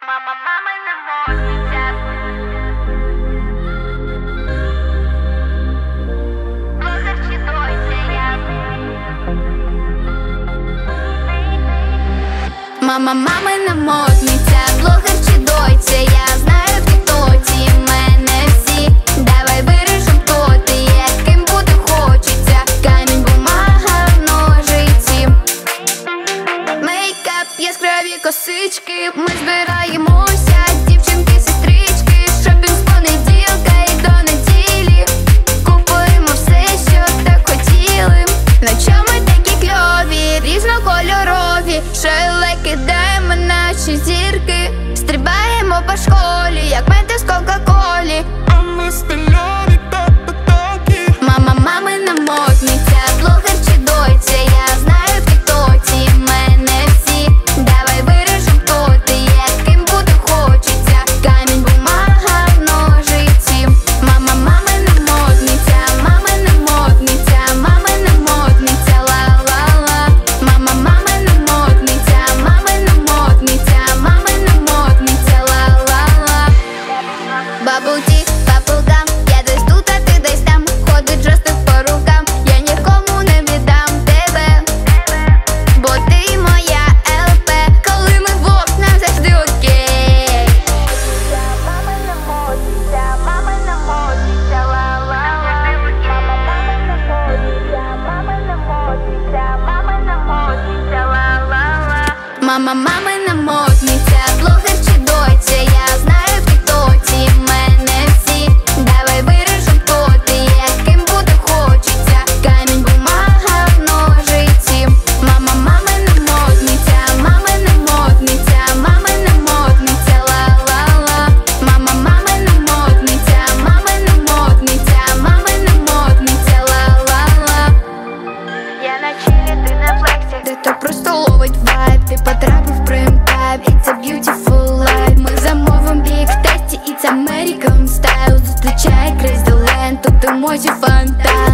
Мама, мамина модниця, блогер чи дойця, я знаю в тіктоці мене всі. Давай вирішим, хто ти, яким бути хочеться. Камінь, бумага, ножиці. Мейкап, яскраві косички, ми збираємося, дівчинки, сестрички. Шопінг з понеділка і до неділі. Купуємо все, що так хотіли. Ночами такі кльові, різнокольорові. Шелек ідемо, наші зірки. Стрибаємо по школі, як менти з кока-колі. А ми стиляні та потоки. Мама, мамина модниця, блогер чи дойця, я знаю в тіктоці мене всі. Давай вирішим, хто ти, яким бути хочеться. Камінь, бумага, ножиці. Мама, мамина модниця, мамина модниця, мамина модниця, ла-ла-ла. Мама, мамина модниця, мамина модниця, мамина модниця, ла-ла-ла. Бабл-ті, бабл-гам, я десь тут, а ти десь там. Ходить жорсток по рукам, я нікому не віддам тебе. Бо ти моя ЛП, коли ми вдвох, нам завжди окей. Мамина модниця, мамина модниця, ла-ла-ла. Мамина модниця, мамина модниця, мамина модниця, ла-ла-ла. Мама, мамина модниця, блогер чи дойця, я знаю в тіктоці мене всі. Давай вирішим, хто ти, яким бути хочеться. Камінь, бумага, ножиці. Мама, мамина модниця, мамина модниця, мамина модниця, ла-ла-ла. Мама, мамина модниця, мамина модниця, мамина модниця, ла-ла-ла. Я на чилі, ти на флексі, де то просто ловить вайб. Ти потрапив в прайм-тайм, it's a beautiful life. Ми замовим бік тесті, it's American style. Зустрічай Крейзі Ленд, тут емоцій фантазія.